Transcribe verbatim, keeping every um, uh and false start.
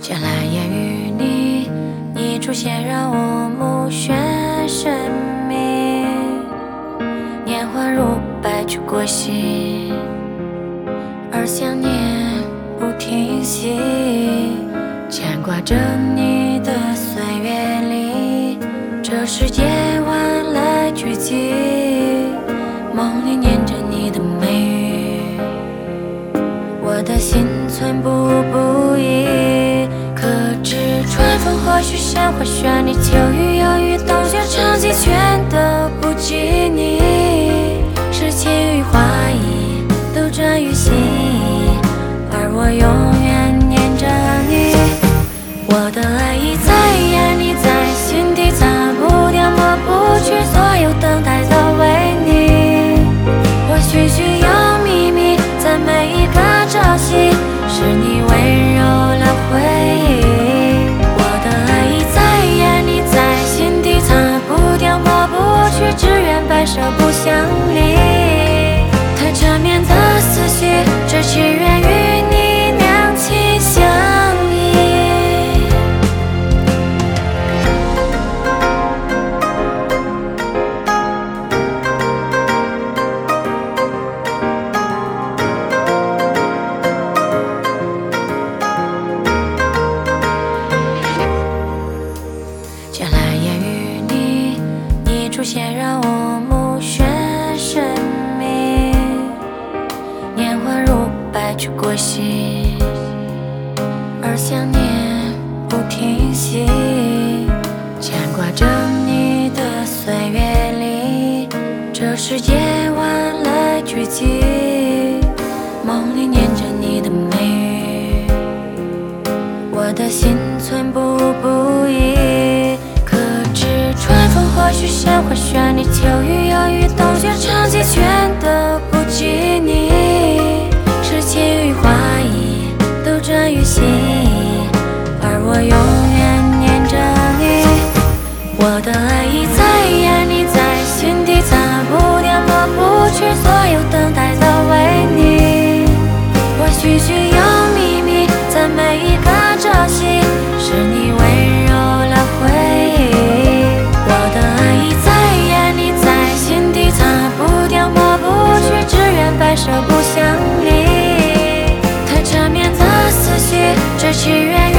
将来也与你，你出现让我目眩神迷。年华如白驹过隙，而想念不停息。牵挂着你的岁月里，这世界万籁俱寂。梦里念着你的美语，我的心寸步不移。可知春风或许山花绚丽，秋雨有雨，冬雪长季全都不及你。世间与花意都转于心意，而我永远念着你。我的爱已在眼里，在心底，擦不掉抹不去所有等待的为你。或许需要秘密，在每一个朝夕，是你温柔了回忆。我的爱已在眼里，在心底，擦不掉抹不去，只愿白首不相离。太缠绵的思绪，只祈愿与你两情相依。将来也与你，你出现让我目眩神迷。年华如白驹过隙，而想念不停息。牵挂着你的岁月里，这世界万籁俱寂。梦里念着你的美语，我的心寸步不移。可知春风或许山花绚丽，秋雨有雨，冬雪长季全都不及你。世间与花意都转于心意，而我永远念着你。我的爱已在眼里，在心底，擦不掉抹不去所有等待的为你。或许需要秘密，在每一个朝夕，是你温柔了回忆。我的爱已在眼里，在心底，擦不掉抹不去，只愿白首不相离。太缠绵的思绪，只祈愿